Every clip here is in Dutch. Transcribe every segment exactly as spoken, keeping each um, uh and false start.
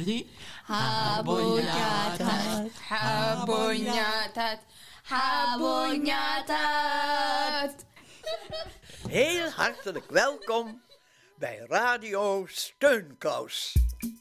drie. Habonyatat, habonyatat, habonyatat. Heel hartelijk welkom bij Radio Steunkous.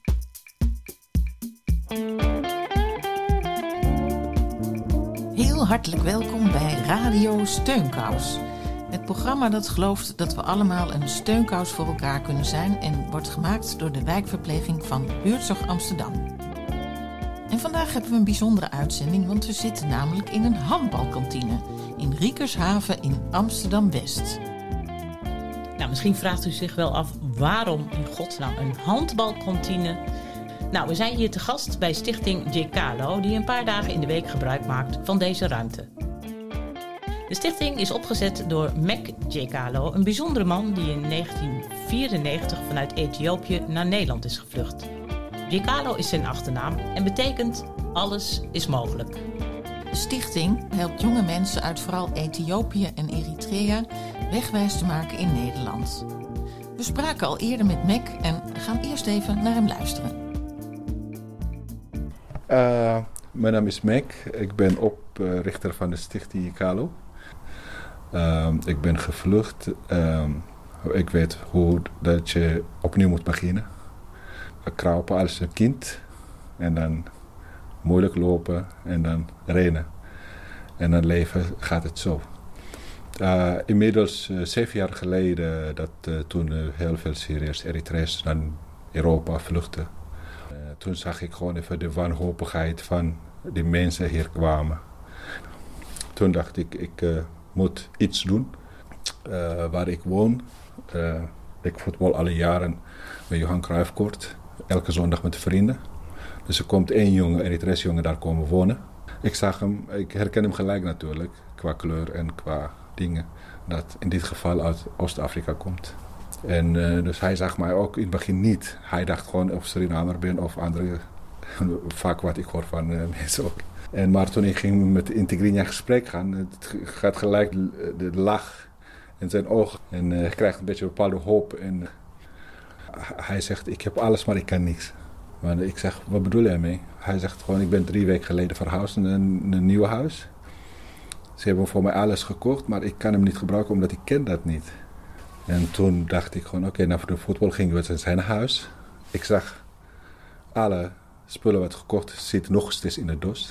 Heel hartelijk welkom bij Radio Steunkous. Het programma dat gelooft dat we allemaal een steunkous voor elkaar kunnen zijn en wordt gemaakt door de wijkverpleging van Buurtzorg Amsterdam. En vandaag hebben we een bijzondere uitzending, want we zitten namelijk in een handbalkantine in Riekershaven in Amsterdam-West. Nou, misschien vraagt u zich wel af waarom in godsnaam een handbalkantine. Nou, we zijn hier te gast bij Stichting Jekalo, die een paar dagen in de week gebruik maakt van deze ruimte. De stichting is opgezet door Mek Jekalo, een bijzondere man die in negentien vierennegentig vanuit Ethiopië naar Nederland is gevlucht. Jekalo is zijn achternaam en betekent alles is mogelijk. De stichting helpt jonge mensen uit vooral Ethiopië en Eritrea wegwijs te maken in Nederland. We spraken al eerder met Mek en gaan eerst even naar hem luisteren. Uh, mijn naam is Mek. Ik ben oprichter van de Stichting Jekalo. Uh, ik ben gevlucht. Uh, ik weet hoe dat je opnieuw moet beginnen. Kruipen als een kind. En dan moeilijk lopen en dan rennen. En dan leven gaat het zo. Uh, inmiddels uh, zeven jaar geleden dat uh, toen uh, heel veel Syriërs, Eritreërs naar Europa vluchtten. Uh, toen zag ik gewoon even de wanhopigheid van die mensen hier kwamen. Toen dacht ik, ik uh, moet iets doen. Uh, waar ik woon, uh, ik voetbal alle jaren bij Johan Cruijffcourt. Elke zondag met vrienden. Dus er komt één jongen, Eritrees jongen, daar komen wonen. Ik zag hem, ik herken hem gelijk natuurlijk, qua kleur en qua dingen. Dat in dit geval uit Oost-Afrika komt. En uh, dus hij zag mij ook in het begin niet. Hij dacht gewoon of Surinamer ben of andere, vaak wat ik hoor van uh, mensen ook. En maar toen ik ging met Integrini in gesprek gaan, het gaat gelijk de, de lach in zijn ogen. En uh, hij krijgt een beetje een bepaalde hoop. En uh, hij zegt, ik heb alles, maar ik kan niks. Maar ik zeg, wat bedoel jij mee? Hij zegt gewoon, ik ben drie weken geleden verhuisd naar een, een nieuw huis. Ze hebben voor mij alles gekocht, maar ik kan hem niet gebruiken omdat ik ken dat niet. En toen dacht ik gewoon, oké, okay, nou voor de voetbal gingen we naar zijn huis. Ik zag alle spullen wat gekocht zitten nog steeds in de doos.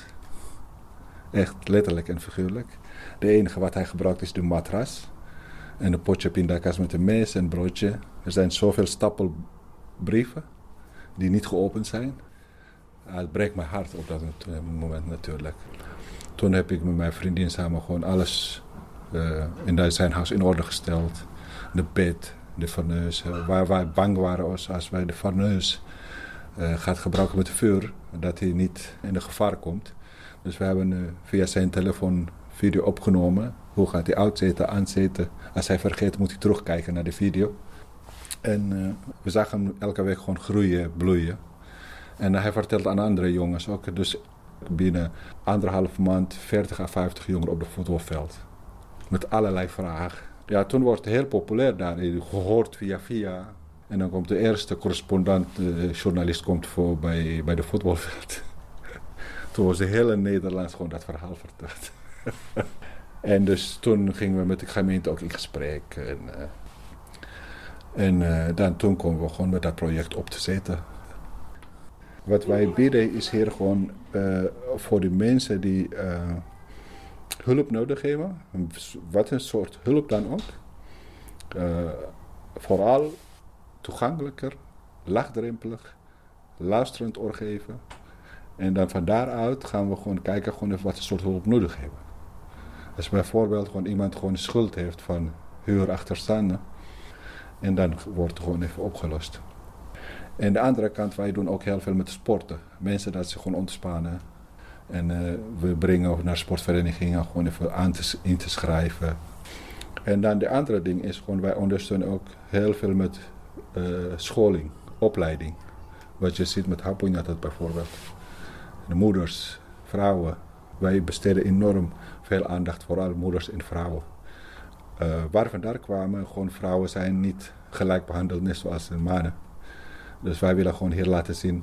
Echt letterlijk en figuurlijk. De enige wat hij gebruikt is de matras. En een potje pindakaas met een mes en broodje. Er zijn zoveel stapelbrieven die niet geopend zijn. Het breekt mijn hart op dat moment natuurlijk. Toen heb ik met mijn vriendin samen gewoon alles uh, in zijn huis in orde gesteld. De bed, de fornuis. Uh, waar wij bang waren als, als wij de fornuis uh, gaat gebruiken met vuur. Dat hij niet in de gevaar komt. Dus we hebben uh, via zijn telefoon video opgenomen. Hoe gaat hij uitzetten, aanzetten. Als hij vergeet moet hij terugkijken naar de video. En uh, we zagen hem elke week gewoon groeien, bloeien. En hij vertelt aan andere jongens ook. Dus binnen anderhalf maand veertig à vijftig jongeren op het voetbalveld. Met allerlei vragen. Ja, toen wordt het heel populair daar. Gehoord via via. En dan komt de eerste correspondent, de journalist komt voor bij, bij de voetbalveld. Toen was de hele Nederlands gewoon dat verhaal verteld. En dus toen gingen we met de gemeente ook in gesprek. En, uh, en uh, dan toen komen we gewoon met dat project op te zetten. Wat wij bieden is hier gewoon uh, voor de mensen die uh, hulp nodig hebben. Wat een soort hulp dan ook. Uh, vooral toegankelijker, laagdrempelig, luisterend oor geven. En dan van daaruit gaan we gewoon kijken gewoon even wat een soort hulp nodig hebben. Als bijvoorbeeld gewoon iemand gewoon een schuld heeft van huurachterstanden. En dan wordt het gewoon even opgelost. En de andere kant, wij doen ook heel veel met sporten. Mensen dat ze gewoon ontspannen. En uh, we brengen ook naar sportverenigingen gewoon even aan te, in te schrijven. En dan de andere ding is gewoon, wij ondersteunen ook heel veel met uh, scholing, opleiding. Wat je ziet met Habonyatat bijvoorbeeld. De moeders, vrouwen. Wij besteden enorm veel aandacht voor alle moeders en vrouwen. Uh, waar we daar kwamen, gewoon vrouwen zijn niet gelijk behandeld, net zoals mannen. Dus wij willen gewoon hier laten zien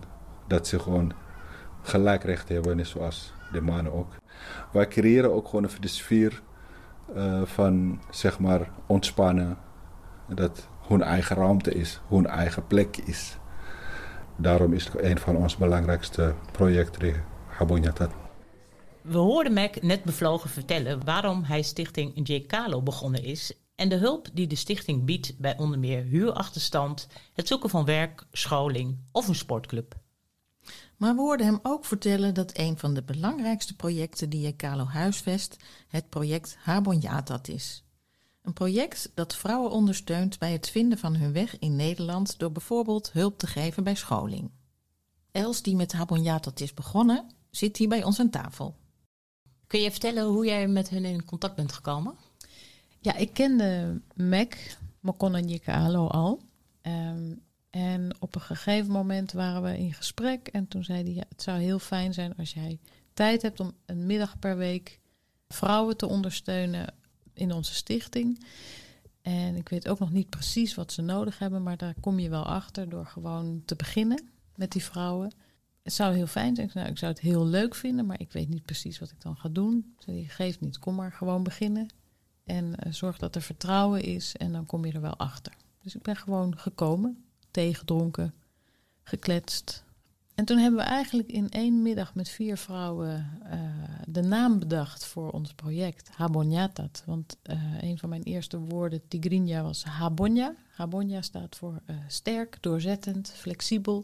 Dat ze gewoon gelijk recht hebben, net zoals de mannen ook. Wij creëren ook gewoon even de sfeer uh, van, zeg maar, ontspannen. Dat hun eigen ruimte is, hun eigen plek is. Daarom is het een van onze belangrijkste projecten, Habonyatat. We hoorden Mac net bevlogen vertellen waarom hij stichting Jekalo begonnen is en de hulp die de stichting biedt bij onder meer huurachterstand, het zoeken van werk, scholing of een sportclub. Maar we hoorden hem ook vertellen dat een van de belangrijkste projecten die Jekalo huisvest het project Habonyatat is. Een project dat vrouwen ondersteunt bij het vinden van hun weg in Nederland door bijvoorbeeld hulp te geven bij scholing. Els, die met Habonyatat is begonnen, zit hier bij ons aan tafel. Kun je vertellen hoe jij met hen in contact bent gekomen? Ja, ik kende Mac, Makon en Jekalo al. Um, en op een gegeven moment waren we in gesprek. En toen zei hij, ja, het zou heel fijn zijn als jij tijd hebt om een middag per week vrouwen te ondersteunen in onze stichting. En ik weet ook nog niet precies wat ze nodig hebben, maar daar kom je wel achter door gewoon te beginnen met die vrouwen. Het zou heel fijn zijn. Nou, ik zou het heel leuk vinden, maar ik weet niet precies wat ik dan ga doen. Je geeft niet, kom maar gewoon beginnen. En uh, zorg dat er vertrouwen is en dan kom je er wel achter. Dus ik ben gewoon gekomen, thee gedronken, gekletst. En toen hebben we eigenlijk in één middag met vier vrouwen uh, de naam bedacht voor ons project, Habonyatat. Want uh, een van mijn eerste woorden, Tigrinya, was Habonya. Habonya staat voor uh, sterk, doorzettend, flexibel.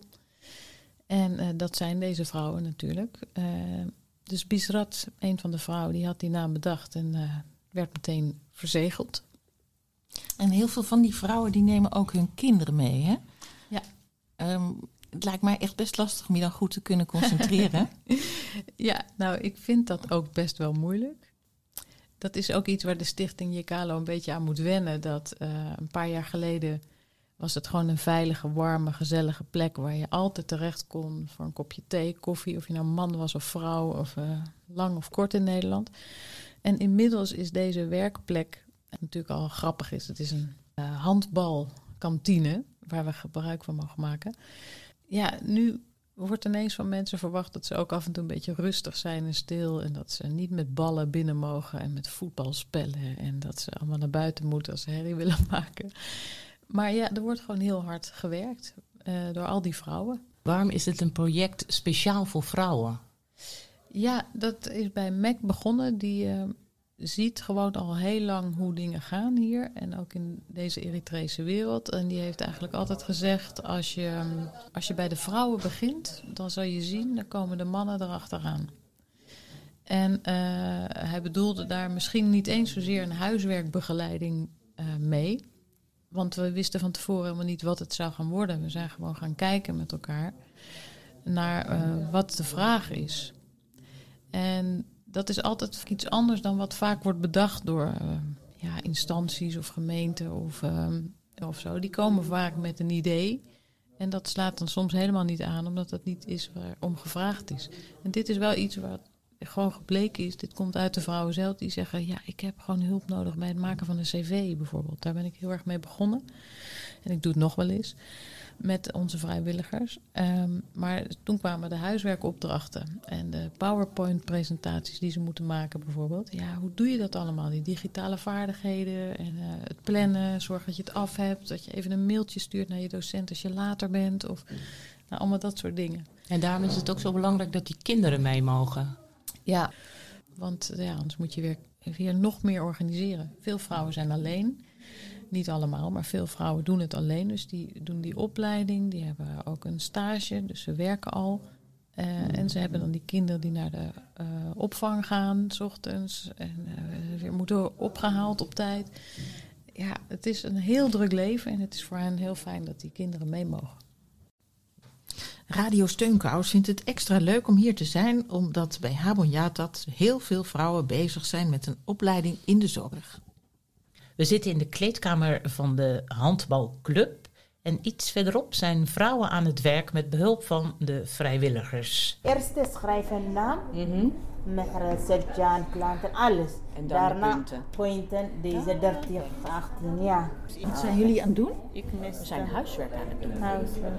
En uh, dat zijn deze vrouwen natuurlijk. Uh, dus Bisrat, een van de vrouwen, die had die naam bedacht en uh, werd meteen verzegeld. En heel veel van die vrouwen die nemen ook hun kinderen mee, hè? Ja. Um, het lijkt mij echt best lastig om je dan goed te kunnen concentreren. Ja, nou, ik vind dat ook best wel moeilijk. Dat is ook iets waar de stichting Jekalo een beetje aan moet wennen. Dat uh, een paar jaar geleden was het gewoon een veilige, warme, gezellige plek waar je altijd terecht kon voor een kopje thee, koffie, of je nou man was of vrouw of uh, lang of kort in Nederland. En inmiddels is deze werkplek, en natuurlijk al grappig is, het is een uh, handbalkantine waar we gebruik van mogen maken. Ja, nu wordt ineens van mensen verwacht dat ze ook af en toe een beetje rustig zijn en stil. En dat ze niet met ballen binnen mogen en met voetbalspellen. En dat ze allemaal naar buiten moeten als ze herrie willen maken. Maar ja, er wordt gewoon heel hard gewerkt uh, door al die vrouwen. Waarom is het een project speciaal voor vrouwen? Ja, dat is bij Mac begonnen. Die uh, ziet gewoon al heel lang hoe dingen gaan hier. En ook in deze Eritrese wereld. En die heeft eigenlijk altijd gezegd, als je, als je bij de vrouwen begint, dan zal je zien, dan komen de mannen erachteraan. En uh, hij bedoelde daar misschien niet eens zozeer een huiswerkbegeleiding uh, mee. Want we wisten van tevoren helemaal niet wat het zou gaan worden. We zijn gewoon gaan kijken met elkaar naar uh, wat de vraag is. En dat is altijd iets anders dan wat vaak wordt bedacht door uh, ja, instanties of gemeenten of, uh, of zo. Die komen vaak met een idee. En dat slaat dan soms helemaal niet aan, omdat dat niet is waarom gevraagd is. En dit is wel iets wat gewoon gebleken is. Dit komt uit de vrouwen zelf die zeggen, ja, ik heb gewoon hulp nodig bij het maken van een cv bijvoorbeeld. Daar ben ik heel erg mee begonnen. En ik doe het nog wel eens met onze vrijwilligers. Um, maar toen kwamen de huiswerkopdrachten en de PowerPoint-presentaties die ze moeten maken bijvoorbeeld. Ja, hoe doe je dat allemaal? Die digitale vaardigheden en uh, het plannen, zorg dat je het af hebt, dat je even een mailtje stuurt naar je docent als je later bent of nou, allemaal dat soort dingen. En daarom is het ook zo belangrijk dat die kinderen mee mogen. Ja, want ja, anders moet je weer, weer nog meer organiseren. Veel vrouwen zijn alleen. Niet allemaal, maar veel vrouwen doen het alleen. Dus die doen die opleiding, die hebben ook een stage, dus ze werken al. Uh, en ze hebben dan die kinderen die naar de uh, opvang gaan, 's ochtends. En uh, weer moeten opgehaald op tijd. Ja, het is een heel druk leven en het is voor hen heel fijn dat die kinderen mee mogen. Radio Steunkous vindt het extra leuk om hier te zijn, omdat bij Habonyatat heel veel vrouwen bezig zijn met een opleiding in de zorg. We zitten in de kleedkamer van de handbalclub En iets verderop zijn vrouwen aan het werk met behulp van de vrijwilligers. Eerst schrijf een naam, mm-hmm. met Serjan, klanten, alles. En dan daarna de punten. punten, deze dertig, achttien, ja. Wat zijn jullie aan het doen? We We zijn huiswerk aan het doen. huiswerk.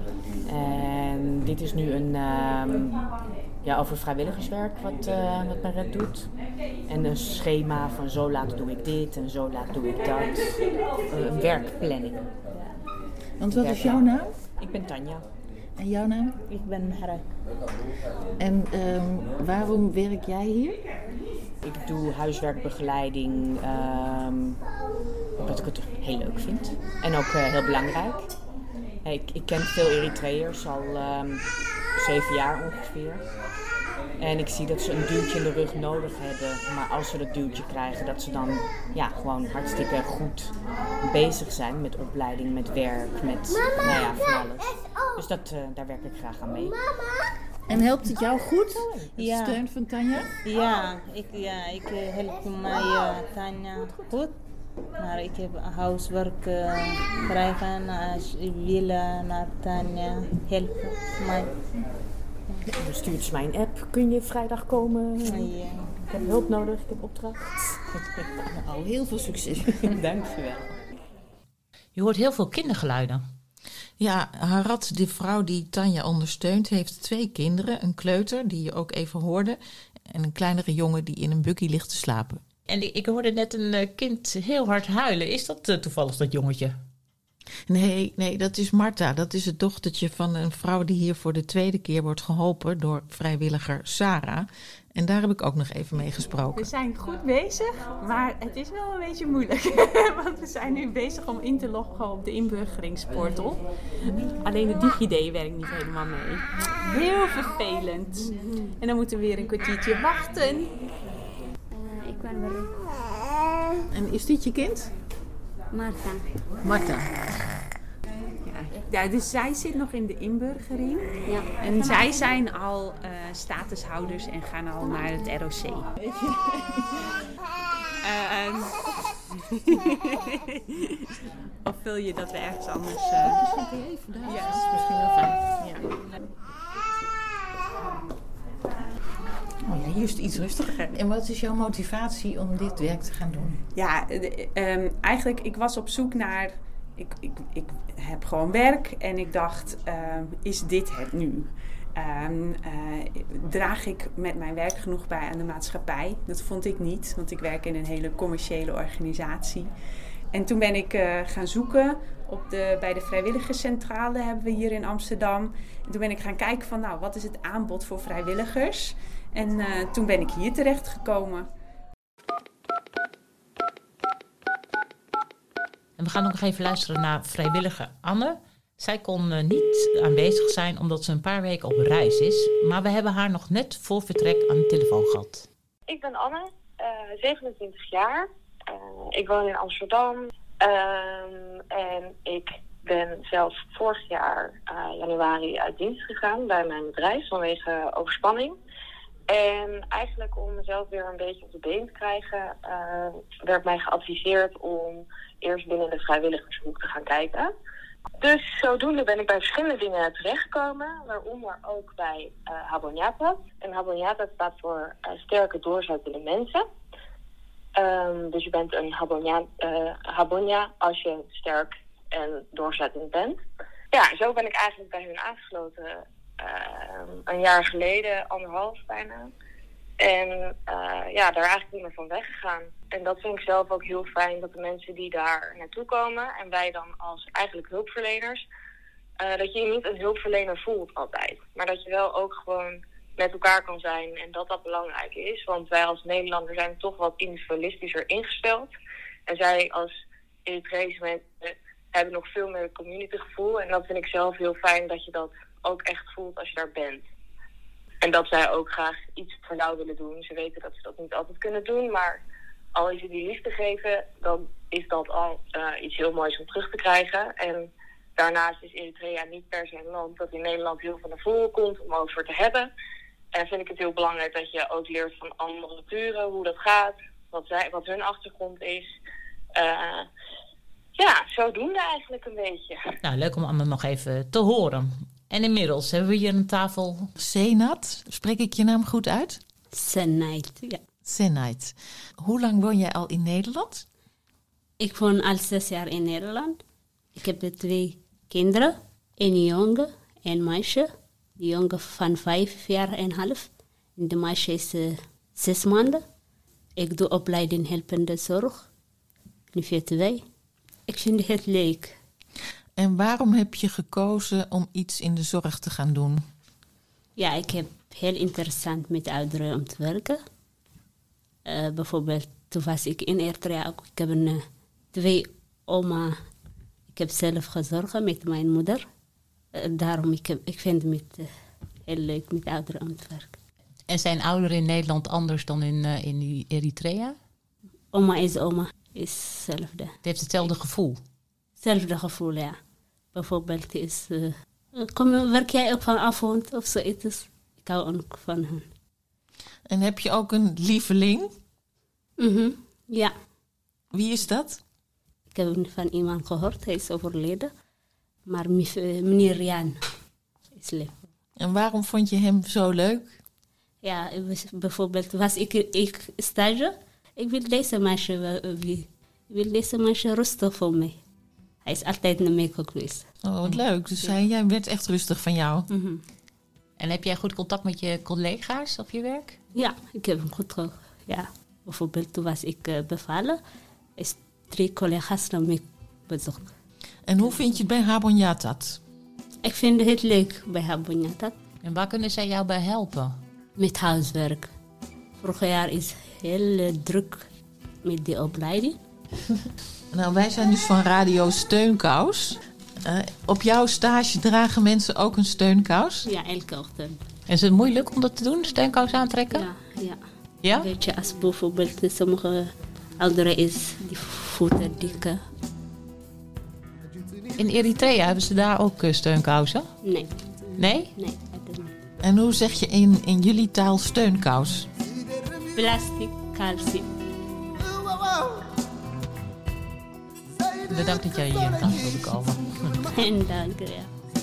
En dit is nu een um, ja, over vrijwilligerswerk wat, uh, wat Maret doet. En een schema van zo laat doe ik dit en zo laat doe ik dat. Uh, een werkplanning. Want wat is jouw naam? Ik ben Tanja. En jouw naam? Ik ben Mehra. En um, waarom werk jij hier? Ik doe huiswerkbegeleiding, um, omdat ik het heel leuk vind. En ook uh, heel belangrijk. Ik, ik ken veel Eritreërs al um, zeven jaar ongeveer. En ik zie dat ze een duwtje in de rug nodig hebben. Maar als ze dat duwtje krijgen, dat ze dan ja, gewoon hartstikke goed bezig zijn met opleiding, met werk, met nou ja, van alles. Dus dat, uh, daar werk ik graag aan mee. En helpt het jou goed? De Ja. steun van Tanja? Ja, ik, ja, ik eh, help mij uh, Tanja goed. Maar ik heb huiswerk uh, krijgen als ik wil uh, naar Tanja helpen mij. Dan stuurt ze mij een app. Kun je vrijdag komen? Ja. Ik heb hulp nodig, ik heb opdracht. Nou, heel veel succes. Dankjewel. Je hoort heel veel kindergeluiden. Ja, Harad, de vrouw die Tanja ondersteunt, heeft twee kinderen. Een kleuter, die je ook even hoorde, en een kleinere jongen die in een buggy ligt te slapen. En ik hoorde net een kind heel hard huilen. Is dat uh, toevallig dat jongetje? Nee, nee, dat is Marta. Dat is het dochtertje van een vrouw die hier voor de tweede keer wordt geholpen door vrijwilliger Sarah. En daar heb ik ook nog even mee gesproken. We zijn goed bezig, maar het is wel een beetje moeilijk. Want we zijn nu bezig om in te loggen op de inburgeringsportal. Alleen de DigiD werkt niet helemaal mee. Heel vervelend. En dan moeten we weer een kwartiertje wachten. Uh, ik ben Marie. En is dit je kind? Marta. Marta. Ja, dus zij zit nog in de inburgering. Ja. En zij zijn al uh, statushouders en gaan al naar het R O C. uh, of wil je dat we ergens anders... Uh... Misschien kun je even daar. Ja, dat is misschien wel fijn. Ja. Oh ja, hier is het iets rustiger. En wat is jouw motivatie om dit werk te gaan doen? Ja, de, um, eigenlijk, ik was op zoek naar... Ik, ik, ik heb gewoon werk en ik dacht, um, is dit het nu? Um, uh, draag ik met mijn werk genoeg bij aan de maatschappij? Dat vond ik niet, want ik werk in een hele commerciële organisatie. En toen ben ik uh, gaan zoeken op de, bij de vrijwilligerscentrale hebben we hier in Amsterdam. En toen ben ik gaan kijken van, nou, wat is het aanbod voor vrijwilligers? En uh, toen ben ik hier terechtgekomen. En we gaan ook nog even luisteren naar vrijwilliger Anne. Zij kon uh, niet aanwezig zijn omdat ze een paar weken op reis is. Maar we hebben haar nog net voor vertrek aan de telefoon gehad. Ik ben Anne, uh, zevenentwintig jaar. Uh, ik woon in Amsterdam. Um, en ik ben zelf vorig jaar uh, januari uit dienst gegaan bij mijn bedrijf vanwege overspanning. En eigenlijk om mezelf weer een beetje op de been te krijgen, uh, werd mij geadviseerd om eerst binnen de vrijwilligershoek te gaan kijken. Dus zodoende ben ik bij verschillende dingen terechtgekomen, waaronder ook bij uh, Habonyatat. En Habonyatat staat voor uh, sterke doorzettende mensen. Um, dus je bent een Habonya, uh, Habonya als je sterk en doorzettend bent. Ja, zo ben ik eigenlijk bij hun aangesloten. Uh, een jaar geleden, anderhalf bijna. En uh, ja, daar eigenlijk niet meer van weggegaan. En dat vind ik zelf ook heel fijn, dat de mensen die daar naartoe komen en wij dan als eigenlijk hulpverleners, uh, dat je je niet een hulpverlener voelt altijd. Maar dat je wel ook gewoon met elkaar kan zijn en dat dat belangrijk is. Want wij als Nederlanders zijn toch wat individualistischer ingesteld. En zij als Eritrese mensen hebben nog veel meer communitygevoel. En dat vind ik zelf heel fijn, dat je dat ook echt voelt als je daar bent. En dat zij ook graag iets voor jou willen doen. Ze weten dat ze dat niet altijd kunnen doen, maar al is het die liefde geven, dan is dat al uh, iets heel moois om terug te krijgen. En daarnaast is Eritrea niet per se een land dat in Nederland heel veel naar voren komt om over te hebben. En vind ik het heel belangrijk dat je ook leert van andere culturen hoe dat gaat, wat, zij, wat hun achtergrond is. Uh, ja, zodoende eigenlijk een beetje. Nou, leuk om allemaal nog even te horen. En inmiddels hebben we hier aan tafel... Senat, spreek ik je naam goed uit? Senait, ja. Senait. Hoe lang woon jij al in Nederland? Ik woon al zes jaar in Nederland. Ik heb twee kinderen. Een jongen en een meisje. De jongen van vijf jaar en half. En de meisje is uh, zes maanden. Ik doe opleiding helpende zorg. Nu V T W. Ik vind het leuk. En waarom heb je gekozen om iets in de zorg te gaan doen? Ja, ik heb heel interessant met ouderen om te werken. Uh, bijvoorbeeld, toen was ik in Eritrea ook. Ik heb een, uh, twee oma. Ik heb zelf gezorgd met mijn moeder. Uh, daarom ik, heb, ik vind het uh, heel leuk met ouderen om te werken. En zijn ouderen in Nederland anders dan in, uh, in Eritrea? Oma is oma. Is hetzelfde. Het heeft hetzelfde gevoel? Hetzelfde gevoel, ja. Bijvoorbeeld is... Uh, kom, werk jij ook vanavond of zoiets? Ik hou ook van hen. En heb je ook een lieveling? Mm-hmm, ja. Wie is dat? Ik heb van iemand gehoord, hij is overleden. Maar meneer Jan is leuk. En waarom vond je hem zo leuk? Ja, bijvoorbeeld was ik, ik stage. Ik wil deze meisje, ik wil deze meisje rustig voor mij. Hij is altijd naar mij geweest. Oh, wat leuk. Dus hij, jij werd echt rustig van jou. Mm-hmm. En heb jij goed contact met je collega's op je werk? Ja, ik heb hem goed gehad. Ja. Bijvoorbeeld toen was ik uh, bevallen. Is drie collega's naar mij bezocht. En hoe vind je het bij Habonyatat? Ik vind het leuk bij Habonyatat. En waar kunnen zij jou bij helpen? Met huiswerk. Vorig jaar is heel uh, druk met die opleiding. Nou, wij zijn dus van Radio Steunkous. Uh, op jouw stage dragen mensen ook een steunkous? Ja, elke ochtend. En is het moeilijk om dat te doen, steunkous aantrekken? Ja, ja. Ja? Weet je, als bijvoorbeeld sommige ouderen is die voeten dikke. In Eritrea hebben ze daar ook steunkousen? Nee. Nee? Nee, dat niet. En hoe zeg je in, in jullie taal steunkous? Plastic calcium. Bedankt dat jij hier naartoe wilde komen. En dank je.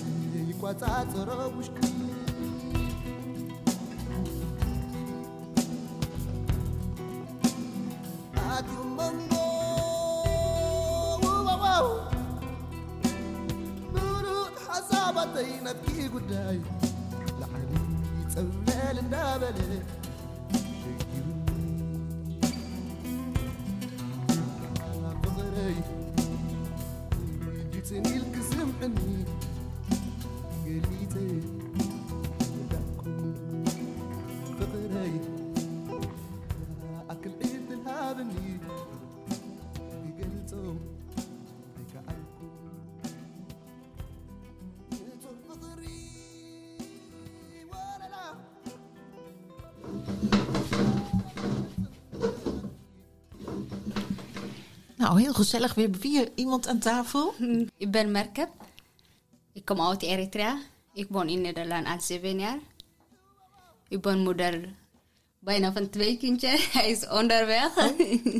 Nou, heel gezellig. We hebben weer iemand aan tafel. Ik ben Merket. Ik kom uit Eritrea. Ik woon in Nederland al zeven jaar. Ik ben moeder bijna van twee kindjes. Hij is onderweg. Oh.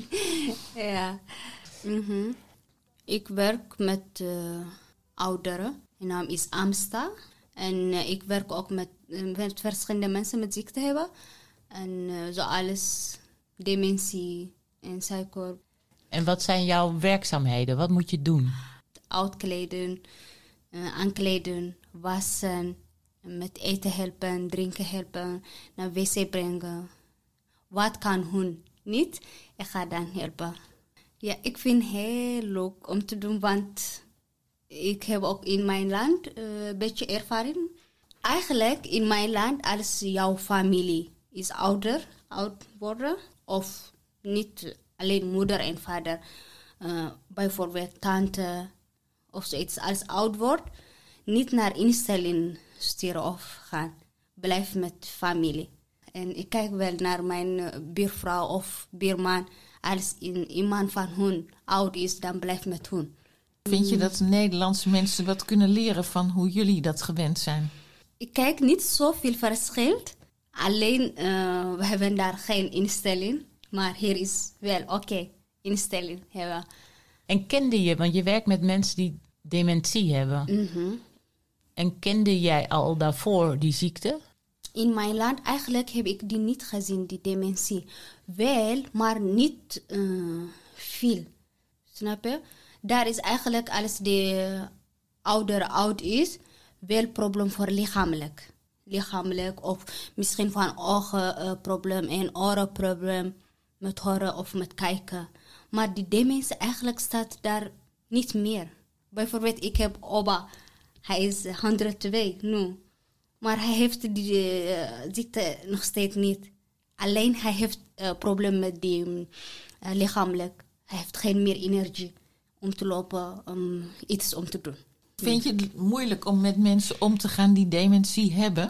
Ja. Mm-hmm. Ik werk met uh, ouderen. Mijn naam is Amsta. En uh, ik werk ook met, uh, met verschillende mensen met ziekte hebben. En uh, zoals dementie en psycho. En wat zijn jouw werkzaamheden? Wat moet je doen? Uitkleden, uh, aankleden, wassen, met eten helpen, drinken helpen, naar wc brengen. Wat kan hun niet? Ik ga dan helpen. Ja, ik vind het heel leuk om te doen, want ik heb ook in mijn land uh, een beetje ervaring. Eigenlijk in mijn land, als jouw familie is ouder, oud worden, of niet alleen moeder en vader, uh, bijvoorbeeld tante of zoiets, als oud wordt, niet naar instelling sturen of gaan. Blijf met familie. En ik kijk wel naar mijn uh, buurvrouw of buurman. Als in, iemand van hun oud is, dan blijf met hun. Vind je dat de Nederlandse mensen wat kunnen leren van hoe jullie dat gewend zijn? Ik kijk niet zoveel verschil. Alleen, uh, we hebben daar geen instelling. Maar hier is wel oké, okay, instelling hebben. En kende je, want je werkt met mensen die dementie hebben. Mm-hmm. En kende jij al daarvoor die ziekte? In mijn land eigenlijk heb ik die niet gezien, die dementie. Wel, maar niet uh, veel. Snap je? Daar is eigenlijk, als de ouder oud is, wel probleem voor lichamelijk. Lichamelijk of misschien van ogenprobleem uh, en orenprobleem met horen of met kijken. Maar die dementie eigenlijk staat daar niet meer. Bijvoorbeeld, ik heb opa, hij is honderdtwee nu. Maar hij heeft die uh, ziekte nog steeds niet. Alleen hij heeft uh, probleem met die uh, lichamelijk. Hij heeft geen meer energie om te lopen, om iets om te doen. Vind je het moeilijk om met mensen om te gaan die dementie hebben?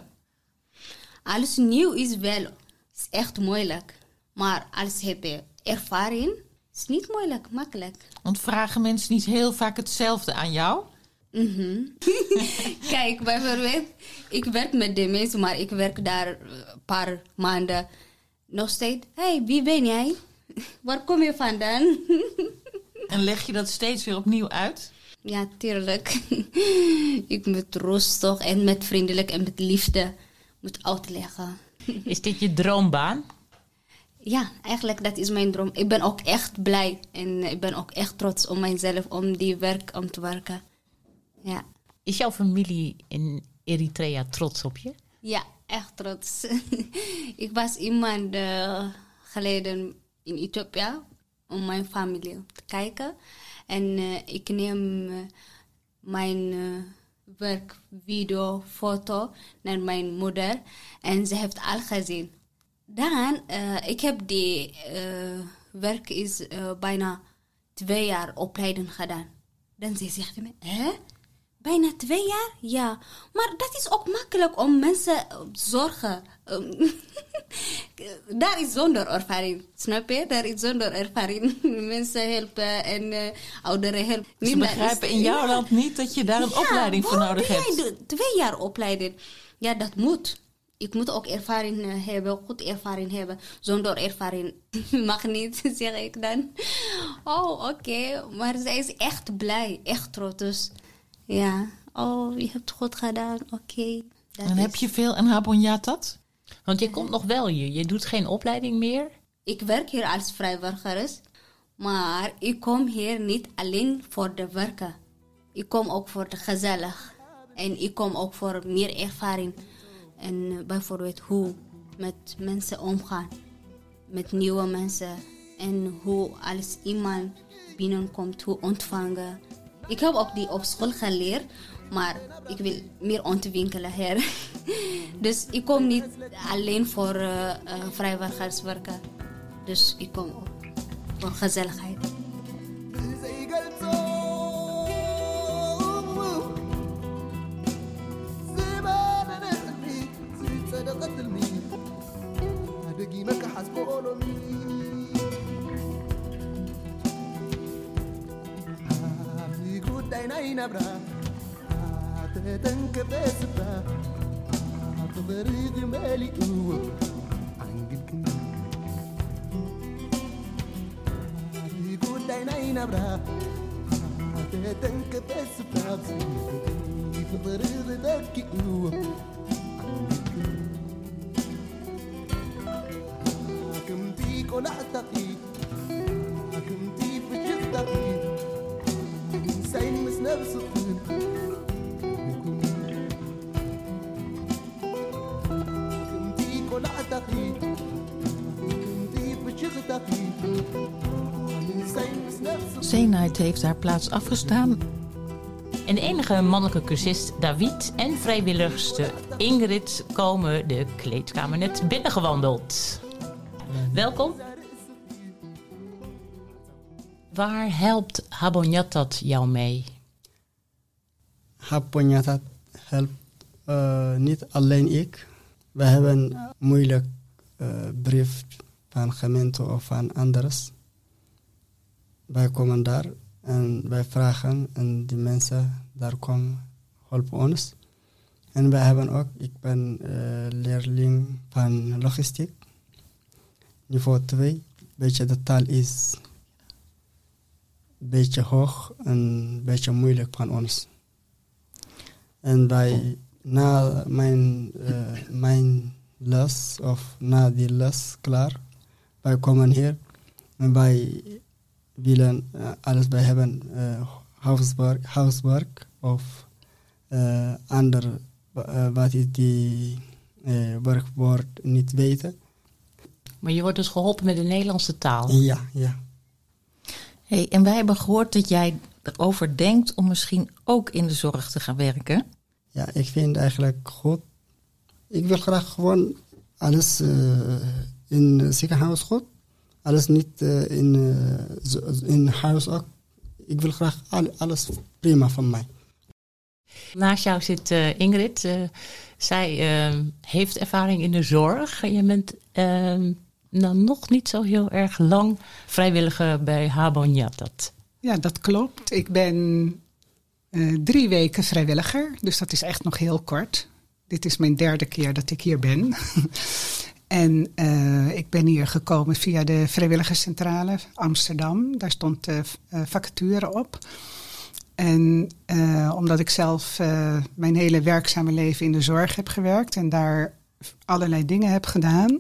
Alles nieuw is wel, is echt moeilijk. Maar als heb je ervaring, is niet moeilijk, makkelijk. Want vragen mensen niet heel vaak hetzelfde aan jou? Mm-hmm. Kijk, bijvoorbeeld, ik werk met dementie, maar ik werk daar een paar maanden. Nog steeds, hé, hey, wie ben jij? Waar kom je vandaan? En leg je dat steeds weer opnieuw uit? Ja, tuurlijk. Ik moet rustig en met vriendelijk en met liefde moet uitleggen. Is dit je droombaan? Ja, eigenlijk dat is mijn droom. Ik ben ook echt blij en ik ben ook echt trots op mijzelf om die werk om te werken. Ja. Is jouw familie in Eritrea trots op je? Ja, echt trots. Ik was iemand uh, geleden in Ethiopië om mijn familie te kijken. En uh, ik neem uh, mijn uh, werk, video, foto naar mijn moeder. En ze heeft al gezien. Dan, uh, ik heb die uh, werk is uh, bijna twee jaar opleiding gedaan. Dan ze zegt me, hè? Bijna twee jaar? Ja. Maar dat is ook makkelijk om mensen te zorgen. Um, daar is zonder ervaring. Snap je? Daar is zonder ervaring. Mensen helpen en uh, ouderen helpen. Ze begrijpen in jouw ja. land niet dat je daar een ja, opleiding voor nodig hebt. Ja, twee jaar opleiding. Ja, dat moet. Ik moet ook ervaring uh, hebben, goed ervaring hebben. Zonder ervaring mag niet, zeg ik dan. Oh, oké. Okay. Maar zij is echt blij, echt trots. Dus ja, oh, je hebt het goed gedaan, oké. Okay. En is... heb je veel aan Habonyatat? Want je komt nog wel hier, je doet geen opleiding meer? Ik werk hier als vrijwilliger, maar ik kom hier niet alleen voor de werken. Ik kom ook voor de gezellig. En ik kom ook voor meer ervaring. En bijvoorbeeld hoe met mensen omgaan. Met nieuwe mensen. En hoe als iemand binnenkomt, hoe ontvangen. Ik heb ook die op school geleerd. Maar ik wil meer ontwikkelen hier. Dus ik kom niet alleen voor uh, uh, vrijwilligers werken. Dus ik kom ook voor gezelligheid. Zeenight heeft haar plaats afgestaan. En de enige mannelijke cursist David en vrijwilligster Ingrid komen de kleedkamer net binnengewandeld. Welkom. Waar helpt Habonyatat jou mee? Habonyatat helpt uh, niet alleen ik. We hebben een moeilijk uh, brief van gemeente of van anderen. Wij komen daar en wij vragen en die mensen daar komen helpen ons. En wij hebben ook, ik ben uh, leerling van logistiek, niveau twee. Beetje de taal is beetje hoog en een beetje moeilijk van ons. En bij, na mijn, uh, mijn les, of na die les klaar, wij komen hier en wij willen uh, alles bij hebben, uh, huiswerk, huiswerk of uh, ander, uh, wat is die uh, werkwoord niet weten. Maar je wordt dus geholpen met de Nederlandse taal? Ja, ja. Hey, en wij hebben gehoord dat jij erover denkt om misschien ook in de zorg te gaan werken. Ja, ik vind eigenlijk goed. Ik wil graag gewoon alles uh, in het ziekenhuis goed. Alles niet uh, in, uh, in huis ook. Ik wil graag al, alles prima van mij. Naast jou zit uh, Ingrid. Uh, zij uh, heeft ervaring in de zorg. Je bent uh, nou, nog niet zo heel erg lang vrijwilliger bij Habon Yatat. Ja, dat klopt. Ik ben uh, drie weken vrijwilliger. Dus dat is echt nog heel kort. Dit is mijn derde keer dat ik hier ben. En uh, ik ben hier gekomen via de vrijwilligerscentrale Amsterdam. Daar stond de uh, vacature op. En uh, omdat ik zelf uh, mijn hele werkzame leven in de zorg heb gewerkt en daar allerlei dingen heb gedaan.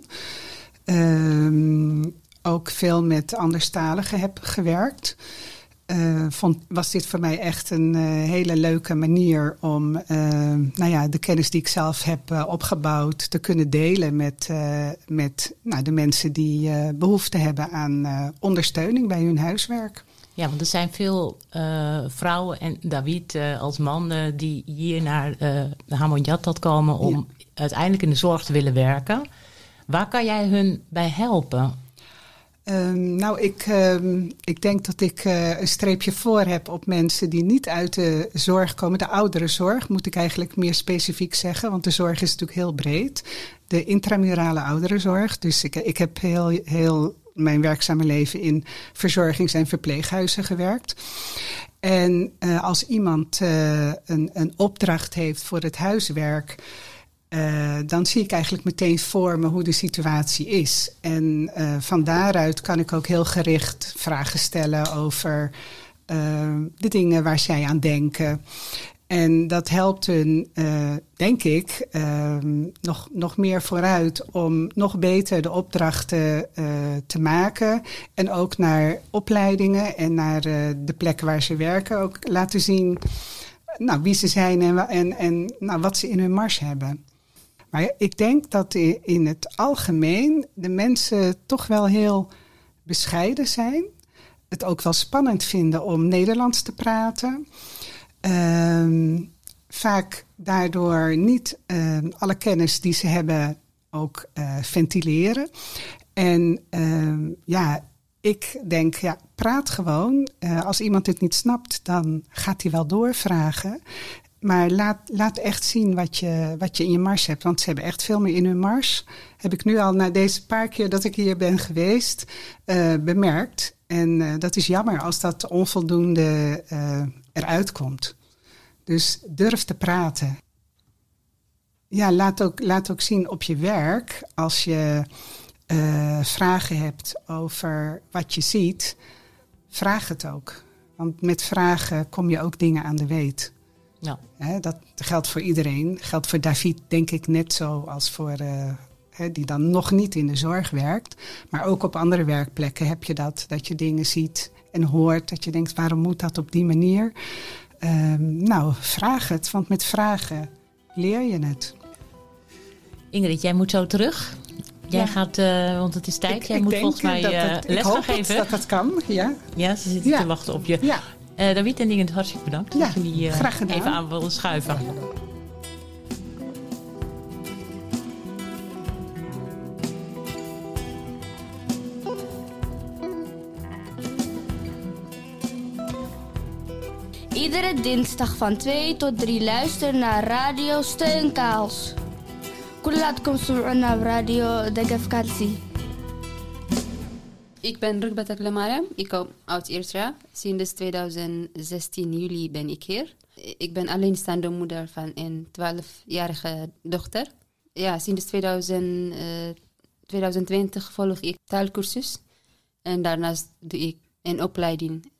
Uh, ook veel met anderstaligen heb gewerkt. Uh, vond, was dit voor mij echt een uh, hele leuke manier om uh, nou ja, de kennis die ik zelf heb uh, opgebouwd te kunnen delen met, uh, met nou, de mensen die uh, behoefte hebben aan uh, ondersteuning bij hun huiswerk. Ja, want er zijn veel uh, vrouwen en David uh, als man uh, die hier naar uh, de Habon Yatat komen om ja. uiteindelijk in de zorg te willen werken. Waar kan jij hun bij helpen? Um, nou, ik, um, ik denk dat ik uh, een streepje voor heb op mensen die niet uit de zorg komen. De ouderenzorg moet ik eigenlijk meer specifiek zeggen, want de zorg is natuurlijk heel breed. De intramurale ouderenzorg. Dus ik, ik heb heel, heel mijn werkzame leven in verzorgings- en verpleeghuizen gewerkt. En uh, als iemand uh, een, een opdracht heeft voor het huiswerk, Uh, dan zie ik eigenlijk meteen voor me hoe de situatie is. En uh, van daaruit kan ik ook heel gericht vragen stellen over uh, de dingen waar zij aan denken. En dat helpt hun, uh, denk ik, uh, nog, nog meer vooruit om nog beter de opdrachten uh, te maken. En ook naar opleidingen en naar uh, de plekken waar ze werken ook laten zien nou, wie ze zijn en, en, en nou, wat ze in hun mars hebben. Maar ik denk dat in het algemeen de mensen toch wel heel bescheiden zijn. Het ook wel spannend vinden om Nederlands te praten. Um, vaak daardoor niet uh, alle kennis die ze hebben ook uh, ventileren. En uh, ja, ik denk, ja, praat gewoon. Uh, als iemand het niet snapt, dan gaat hij wel doorvragen. Maar laat, laat echt zien wat je, wat je in je mars hebt. Want ze hebben echt veel meer in hun mars. Heb ik nu al na deze paar keer dat ik hier ben geweest uh, bemerkt. En uh, dat is jammer als dat onvoldoende uh, eruit komt. Dus durf te praten. Ja, laat ook, laat ook zien op je werk. Als je uh, vragen hebt over wat je ziet, vraag het ook. Want met vragen kom je ook dingen aan de weet. Ja. He, dat geldt voor iedereen. Geldt voor David denk ik net zo als voor uh, he, die dan nog niet in de zorg werkt. Maar ook op andere werkplekken heb je dat. Dat je dingen ziet en hoort. Dat je denkt, waarom moet dat op die manier? Um, nou, vraag het. Want met vragen leer je het. Ingrid, jij moet zo terug. Jij ja. gaat, uh, want het is tijd. Ik, jij ik moet volgens mij uh, les gaan geven. Ik hoop dat dat kan, ja. Ja, ze zitten ja. te wachten op je. Ja. Uh, David en Ingrid, hartstikke bedankt ja, dat jullie uh, even aan willen schuiven. Iedere dinsdag van twee tot drie luister naar Radio Steunkous. Kulatkom naar Radio Dagafkarsi. Ik ben Rukbat Aklamara. Ik kom uit Eritrea. Sinds tweeduizend zestien juli ben ik hier. Ik ben alleenstaande moeder van een twaalfjarige dochter. Ja, sinds tweeduizend, uh, tweeduizend twintig volg ik taalkursus. En daarnaast doe ik een opleiding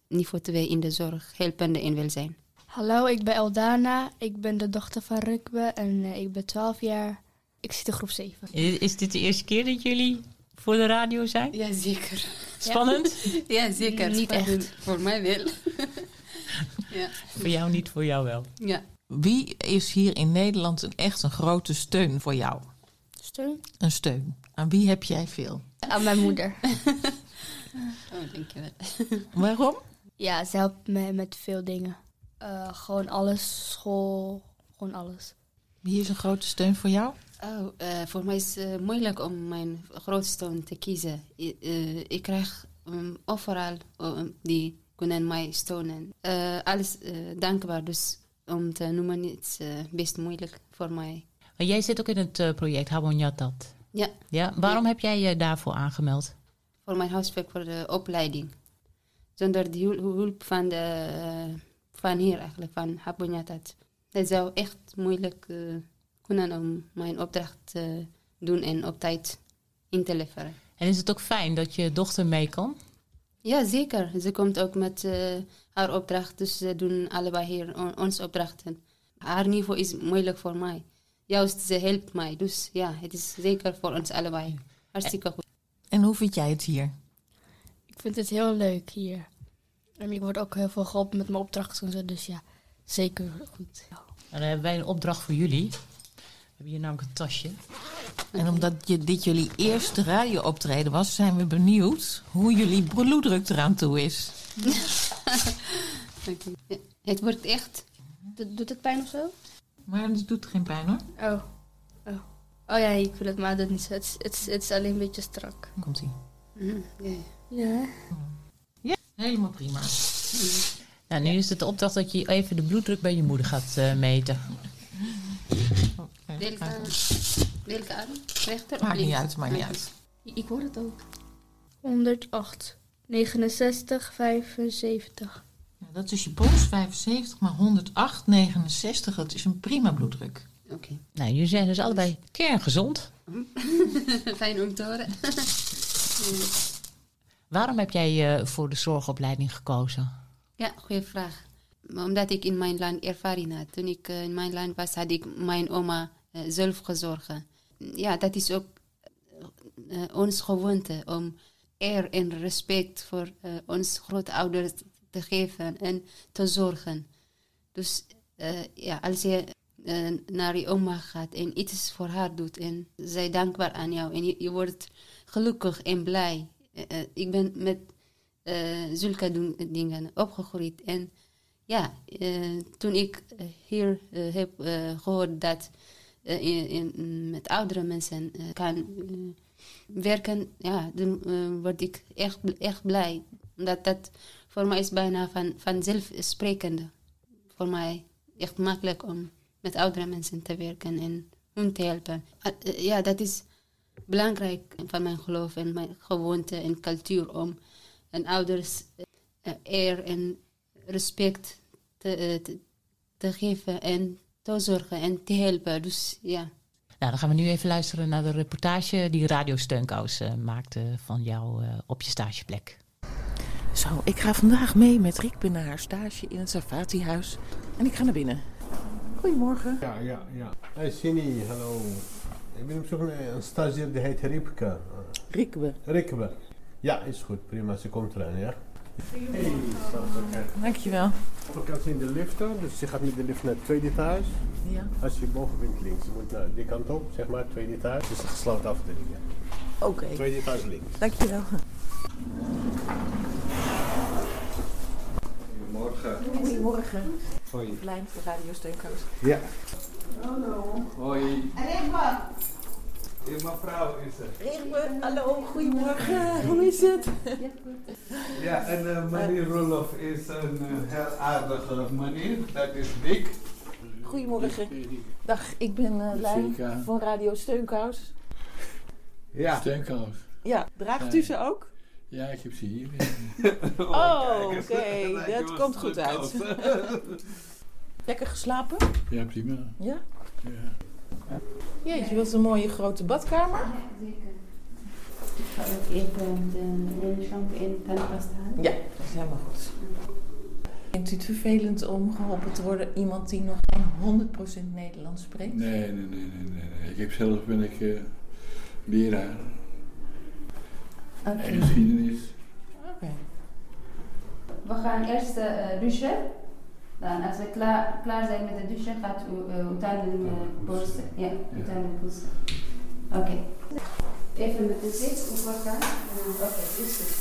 niveau twee in de zorg, helpende en welzijn. Hallo, ik ben Eldana. Ik ben de dochter van Rukbe en uh, ik ben twaalf jaar. Ik zit in groep zeven. Is dit de eerste keer dat jullie voor de radio zijn? Ja, zeker. Spannend? Ja, ja zeker. Niet Spannend. echt. Voor mij wel. Ja. Voor jou niet, voor jou wel. Ja. Wie is hier in Nederland een, echt een grote steun voor jou? Steun? Een steun. Aan wie heb jij veel? Aan mijn moeder. Oh, dankjewel. Waarom? Ja, ze helpt me met veel dingen. Uh, gewoon alles, school, gewoon alles. Wie is een grote steun voor jou? Oh, uh, voor mij is het uh, moeilijk om mijn grootste steun te kiezen. I, uh, ik krijg um, overal um, die kunnen mij steunen. Uh, alles uh, dankbaar, dus om te noemen is uh, best moeilijk voor mij. Maar jij zit ook in het uh, project Habonyatat. Ja. Ja. Waarom ja. heb jij je daarvoor aangemeld? Voor mijn huiswerk voor de opleiding. Zonder de hulp van, de, uh, van hier eigenlijk, van Habonyatat. Het zou echt moeilijk uh, kunnen om mijn opdracht te doen en op tijd in te leveren. En is het ook fijn dat je dochter mee kan? Ja, zeker. Ze komt ook met uh, haar opdracht, dus ze doen allebei hier on, onze opdrachten. Haar niveau is moeilijk voor mij. Juist, ze helpt mij. Dus ja, het is zeker voor ons allebei. Hartstikke goed. En hoe vind jij het hier? Ik vind het heel leuk hier. En ik word ook heel veel geholpen met mijn opdrachten en zo, dus ja, zeker goed. Ja. En dan hebben wij een opdracht voor jullie. We hebben hier namelijk een tasje. En omdat je, dit jullie eerste radiooptreden was, zijn we benieuwd hoe jullie bloeddruk eraan toe is. Ja, het wordt echt. Doet het pijn of zo? Maar het doet geen pijn hoor. Oh. Oh, oh ja, ik wil het maar dat niet zo. Het is, het, is, het is alleen een beetje strak. Komt-ie. Mm, yeah. Ja. Ja, helemaal prima. Mm. Nou, nu is het de opdracht dat je even de bloeddruk bij je moeder gaat uh, meten. Welke, welke arm? Rechter maakt of links? niet uit, maakt niet uit. Ik hoor het ook. honderdacht, negenenzestig, vijfenzeventig. Ja, dat is je pols, vijfenzeventig, maar honderdacht, negenenzestig, dat is een prima bloeddruk. Oké. Okay. Nou, jullie zijn dus allebei kerngezond. Fijn om te horen. Waarom heb jij uh, voor de zorgopleiding gekozen? Ja, goede vraag. Omdat ik in mijn land ervaring had. Toen ik uh, in mijn land was, had ik mijn oma uh, zelf gezorgd. Ja, dat is ook uh, ons gewoonte om eer en respect voor uh, onze grootouders te geven en te zorgen. Dus uh, ja, als je uh, naar je oma gaat en iets voor haar doet en zij dankbaar aan jou en je, je wordt gelukkig en blij. Uh, uh, ik ben met uh, zulke doen, dingen opgegroeid en ja, uh, toen ik uh, hier uh, heb uh, gehoord dat uh, in, in, met oudere mensen uh, kan uh, werken, ja, dan uh, word ik echt, echt blij. Omdat dat voor mij is bijna van, vanzelfsprekende. Voor mij echt makkelijk om met oudere mensen te werken en hun te helpen. Uh, uh, ja, dat is belangrijk van mijn geloof en mijn gewoonte en cultuur om een ouders uh, eer en respect te, te, te geven en te zorgen en te helpen. Dus ja. Nou, dan gaan we nu even luisteren naar de reportage die Radio Steunkous uh, maakte van jou uh, op je stageplek. Zo, ik ga vandaag mee met Rikbe naar haar stage in het Safati-huis. En ik ga naar binnen. Goedemorgen. Ja, ja, ja. Hey, Sini, hallo. Ik ben op zoek naar een stagiair die heet Ripke. Rikbe. Rikbe. Ja, is goed. Prima. Ze komt eraan, ja. Hey, dankjewel. Overkant in de lifter, dus je gaat met de lift naar het tweede etage. Ja. Als je boven bent links, je moet naar die kant op, zeg maar, tweede etage. Dus een gesloten afdeling. Oké. Okay. Tweede etage links. Dankjewel. Goedemorgen. Goedemorgen. Hoi. Lijn voor Radio Steunkous. Ja. Hallo. Hoi. Rikbe. Hier mevrouw is er. Rikbe, hallo, goedemorgen. Hoe is het? Ja, en uh, meneer Roloff is een uh, heel aardige meneer. Dat is Dick. Goedemorgen. Dag, ik ben uh, Lijn van Radio Steunkous. Ja. Steunkous. Ja, draagt u ze ook? Ja, ik heb ze hier. oh, oh oké. Okay. Dat komt goed uit. Lekker geslapen? Ja, prima. Ja? Ja. Jeetje, wat een mooie grote badkamer. Ja, zeker. Ik ga ook even de neuslamp en tandpasta halen. Ja, helemaal goed. Vindt u het vervelend om geholpen te worden iemand die nog geen honderd procent Nederlands spreekt? Nee, nee, nee, nee, nee. Ik heb zelf ben ik uh, leraar. Okay. En geschiedenis. Oké. Okay. We gaan eerst uh, douchen. Dan als we klaar, klaar zijn met de douchen, gaat u uh, uiteindelijk uh, borsten. Ja, uiteindelijk borsten. Oké. Okay. Even met de zit op elkaar. Uh, Oké, okay, is goed.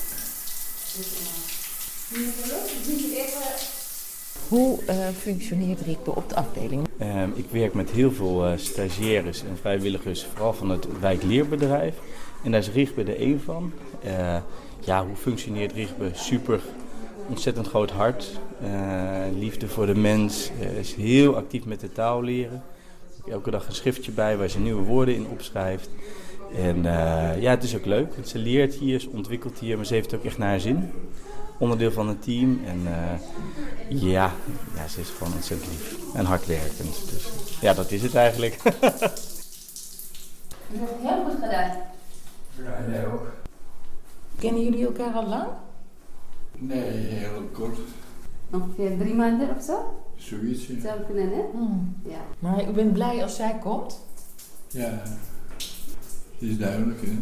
Hoe uh, functioneert Riekbe op de afdeling? Uh, ik werk met heel veel uh, stagiaires en vrijwilligers, vooral van het wijkleerbedrijf. En daar is Riekbe er één van. Uh, ja, hoe functioneert Riekbe? Super, ontzettend groot hart. Uh, liefde voor de mens. Uh, is heel actief met de taal leren. Ik heb elke dag een schriftje bij waar ze nieuwe woorden in opschrijft. En uh, ja, het is ook leuk. Ze leert hier, ze ontwikkelt hier, maar ze heeft het ook echt naar haar zin. Onderdeel van het team. En uh, ja, ja, ze is gewoon ontzettend lief en hardwerkend. Dus ja, dat is het eigenlijk. Je hebt het heel goed gedaan. Ja, jij ook. Kennen jullie elkaar al lang? Nee, heel kort. Ongeveer drie maanden of zo? Zoiets, ja. Zou kunnen, hè? Hmm. Ja. Maar u bent blij als zij komt? Ja, dat is duidelijk, hè.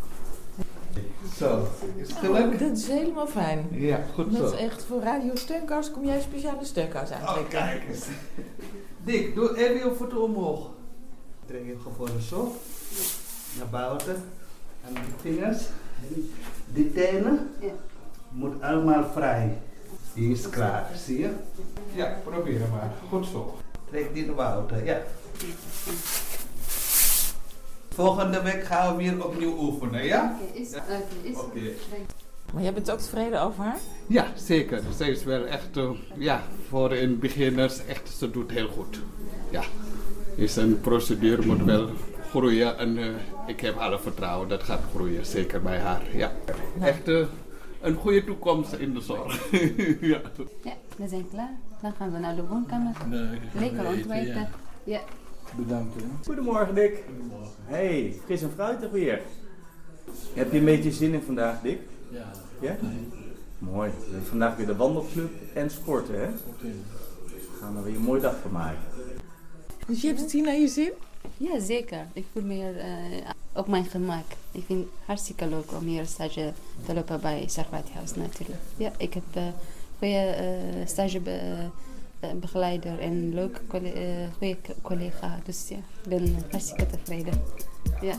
Zo, is het gelukt? Oh, dat is helemaal fijn. Ja, goed zo. Dat is echt voor Radio Steunkous kom jij speciale steunkous aantrekken. Oh, kijk eens. Dick, doe even je voeten omhoog. Trek je gewoon zo naar buiten. En die vingers, die tenen, ja. Moet allemaal vrij. Die is klaar, zie je? Ja, probeer maar. Goed zo. Trek die naar buiten, ja. Volgende week gaan we weer opnieuw oefenen, ja? Oké, is oké. Okay. Maar jij bent ook tevreden over haar? Ja, zeker. Zij is wel echt, uh, ja, voor een beginners, echt, ze doet heel goed. Ja, is een procedure, moet wel groeien en uh, ik heb alle vertrouwen dat gaat groeien, zeker bij haar. Ja, nou. Echt uh, een goede toekomst in de zorg. Ja. Ja, we zijn klaar. Dan gaan we naar de woonkamer. Nee, lekker ontbijten. Ja. Ja. Bedankt. Hè. Goedemorgen, Dick. Goedemorgen. Hey, fris en fruitig weer. Heb je een beetje zin in vandaag, Dick? Ja. Ja? Nee. Mooi. We hebben vandaag weer de wandelclub en sporten, hè? Sporten. We gaan er weer een mooie dag van maken. Dus je hebt het hier naar je zin? Ja, zeker. Ik voel me hier uh, op mijn gemak. Ik vind het hartstikke leuk om hier stage te lopen bij Sarfati House natuurlijk. Ja, ik heb een uh, goede uh, stagebegeleider en een leuke uh, goede collega. Dus ja, ik ben hartstikke tevreden. Ja.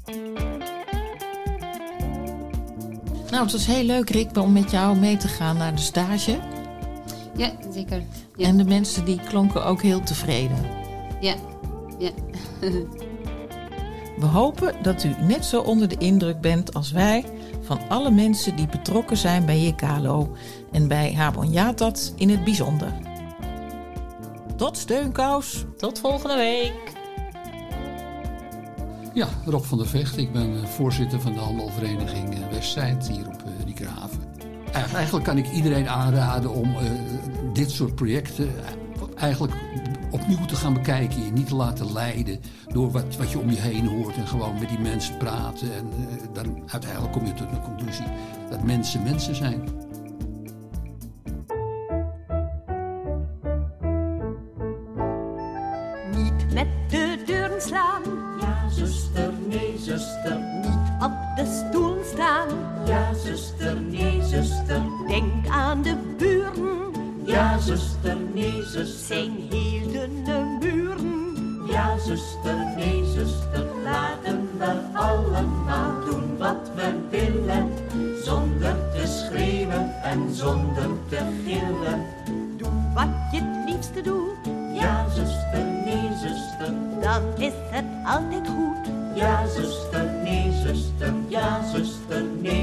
Nou, het was heel leuk, Riekbe, om met jou mee te gaan naar de stage. Ja, zeker. Ja. En de mensen die klonken ook heel tevreden. Ja, ja. We hopen dat u net zo onder de indruk bent als wij van alle mensen die betrokken zijn bij Jekalo en bij Habon Yatat in het bijzonder. Tot Steunkous. Tot volgende week. Ja, Rob van der Vecht. Ik ben voorzitter van de handelvereniging Westzijde hier op uh, Riekraven. Eigenlijk kan ik iedereen aanraden om uh, dit soort projecten eigenlijk opnieuw te gaan bekijken. Je niet te laten leiden door wat, wat je om je heen hoort. En gewoon met die mensen praten. En uh, dan uiteindelijk kom je tot de conclusie dat mensen mensen zijn. Niet met de deuren slaan. Ja, zuster, nee, zuster. Niet op de stoel staan. Ja, zuster, nee, zuster. Denk aan de buren. Ja, zuster, nee, zuster. Zijn heel dunne muren. Ja, zuster, nee, zuster. Laten we allemaal doen wat we willen. Zonder te schreeuwen en zonder te gillen. Doe wat je het liefste doet. Ja, zuster, nee, zuster. Dan is het altijd goed. Ja, zuster, nee, zuster. Ja, zuster, nee.